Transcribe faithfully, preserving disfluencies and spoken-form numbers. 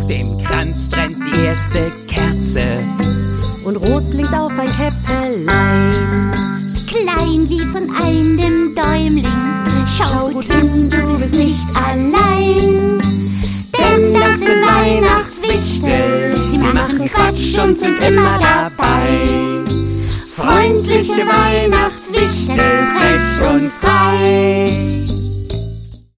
dem Kranz brennt die erste Kerze. Und rot blinkt auf ein Käppelein. Klein wie von einem Däumling, schau gut hin, du bist nicht allein. Denn das sind Weihnachtswichtel, sie machen Quatsch und sind immer dabei. Freundliche Weihnachtswichtel, frech und frei.